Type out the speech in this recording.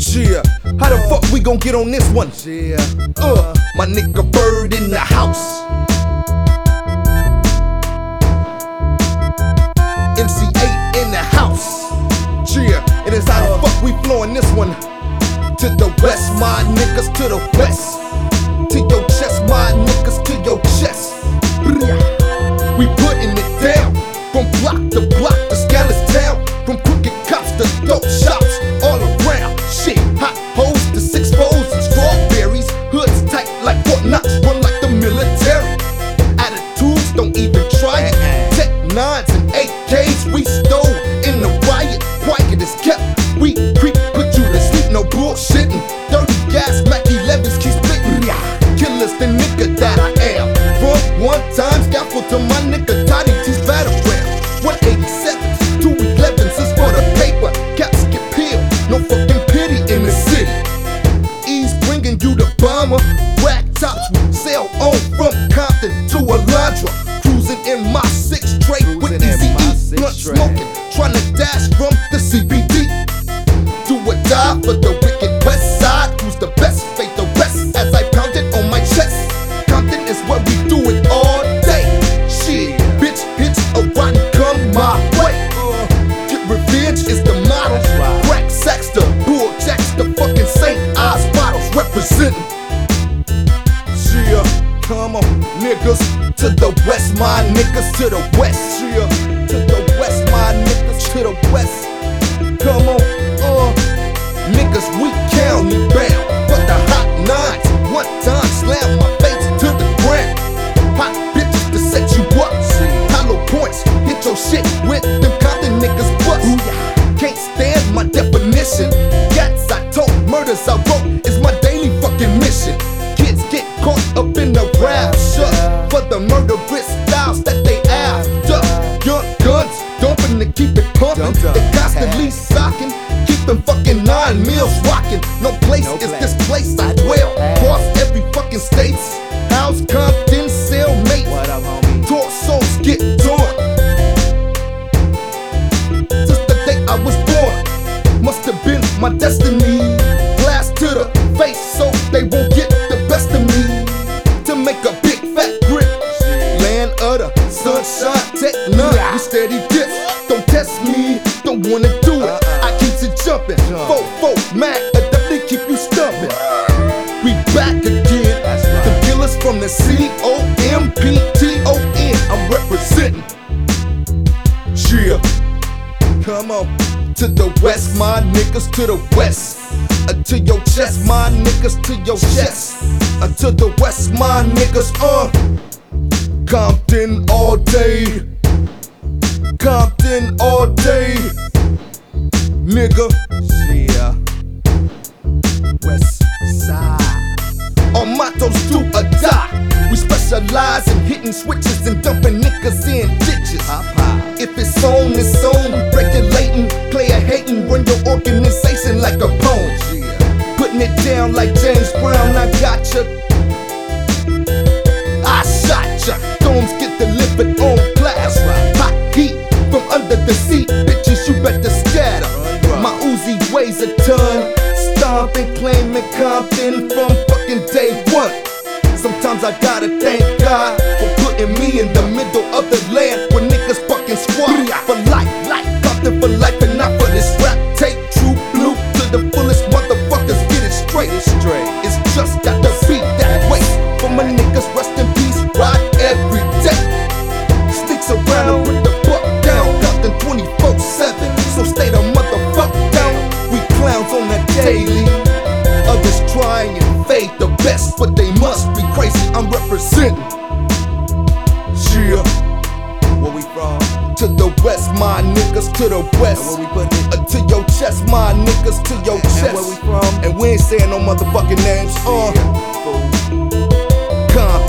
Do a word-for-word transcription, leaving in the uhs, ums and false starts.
Yeah, how the fuck we gon' get on this one? Yeah, Uh, my nigga Bird in the house. M C eight in the house. Yeah, it is how the fuck we flowin' this one. To the west, my niggas to the west. To your chest, my niggas to your chest. We putting it down. From block to block to Scandalous Town. From crooked cops to dope shops. All around, shit, hot hoes to six foes and strawberries. Hoods tight like Fort Knox, run like the military. Attitudes, don't even try it. Tech nines and eight Ks we stole in the riot. Quiet is kept, we creep, put you to sleep, no bullshitting. Dirty gas, Mac elevens keep spitting. Killer's the nigga that I am. From one time, scaffold to my nigga Toddy T's battleground. one eighty-sevens, two elevens is for the paper. Caps get peeled, no fucking pity in the city. Ease bringing you the bomber. Rack tops we sail on from Compton to Alondra. Cruising in my six tray with Easy E, blunt smoking. Trying to dash from the C B D. Do or die for the wicked west side. Who's the best? Fate the rest as I pound it on my chest. Compton is where we do it all day. Shit, bitch, hits a rotten come my way. Get revenge is the motto. Crack sacks the bull jacks, the fucking Saint Oz bottles representing. Yeah, come on, niggas to the west, my niggas to the west. Yeah, to the west, my niggas to the west. Come on, uh, niggas we county bound, but the hot nines one time slam my face to the ground. Hot bitches to set you up. Hollow points, hit your shit with them Compton niggas bust. Can't stand my definition. Gats I told, murders I wrote is my daily fucking mission. Kids get caught up in the rapture for the murderous styles that they after. Young guns, dumping to keep it pumping. They constantly socking, keep them fucking nine meals rocking. No place is this place I dwell. Cross every fucking states. House Compton cellmate. what up, homie? Torsos get torn. Since the day I was born, must have been my destiny. Blast to the face so they won't get the best of me. To make a big fat grip. Land of the sunshine, tech none. We steady dips. Don't test me, don't wanna do it. I keep it jumping. Fo fo Mac, I definitely keep you stumping. We back again. The killers from the C O M P T O N. I'm representing. Yeah, come on. To the west, my niggas to the west. Uh, to your chest, my niggas to your chest. Uh, to the west, my niggas, uh. Compton all day. Compton all day. Nigga. Yeah, west side. Our mottos do or die. We specialize in hitting switches and dumping niggas in ditches. Pop pop. If it's on, it's on. We regulating, player hating, run your organization like a pawn. Yeah, Putting it down like James Brown, I gotcha. I shot ya. Storms get delivered on blast. Hot heat from under the seat, bitches, you better scatter. My Uzi weighs a ton. Stomping, claiming Compton from fucking day one. Sometimes I gotta thank God for putting me in the middle of the land where niggas fucking squat for life, like Compton for life and not for this rap tape. True blue to the fullest, motherfuckers get it straight. straight. It's just got to be that way. For my niggas, rest in peace, ride every day. Sneaks around with the buck down, Compton twenty-four seven. So stay the motherfuck down. We clowns on that daily. Others try and fade the best, but they must be crazy. I'm representing. Yeah, Where we from? to the west, my niggas to the And west. where we put it? Uh, to your chest, my niggas to your And chest. where we from? And we ain't saying no motherfucking names. Uh, Yeah, fool. Compton.